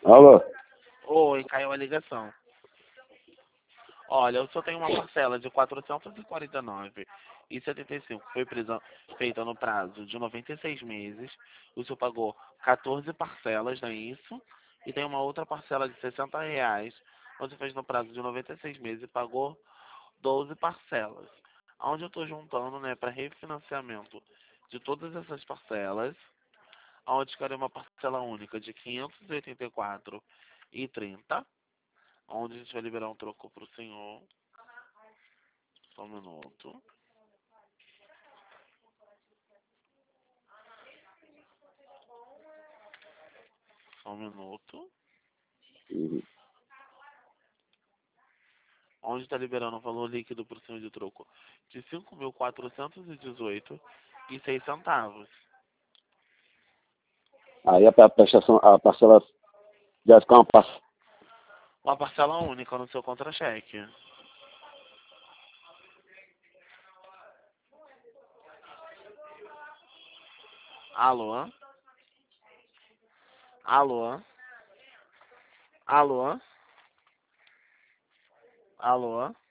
Alô? Oi, caiu a ligação. Olha, eu só tenho uma parcela de 449,75. Foi feita no prazo de 96 meses. O senhor pagou 14 parcelas, não é isso? E tem uma outra parcela de R$ 60. Você fez no prazo de 96 meses e pagou 12 parcelas. Onde eu estou juntando, né, para refinanciamento de todas essas parcelas, onde quero uma parcela única de 584,30, onde a gente vai liberar um troco para o senhor. Só um minuto. Só um minuto. Uhum. Onde está liberando o valor líquido para o senhor de troco de 5.418,06. Aí a prestação, a parcela vai ficar uma parcela. Uma parcela única no seu contra-cheque. Alô? Alô? Alô? Alô?